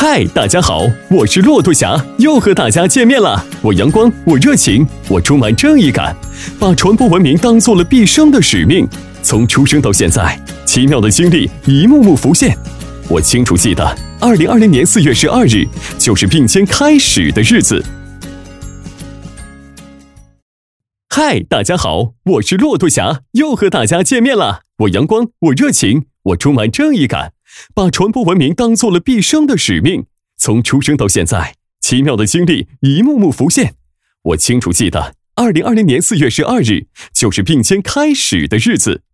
嗨，大家好，我是骆驼侠，又和大家见面了。我阳光，我热情，我充满正义感，把传播文明当做了毕生的使命。从出生到现在，奇妙的经历一幕幕浮现。我清楚记得，2020年4月12日就是并肩开始的日子。嗨，大家好，我是骆驼侠，又和大家见面了。我阳光，我热情，我充满正义感，把传播文明当做了毕生的使命。从出生到现在，奇妙的经历一幕幕浮现。我清楚记得，2020年4月12日就是并肩开始的日子。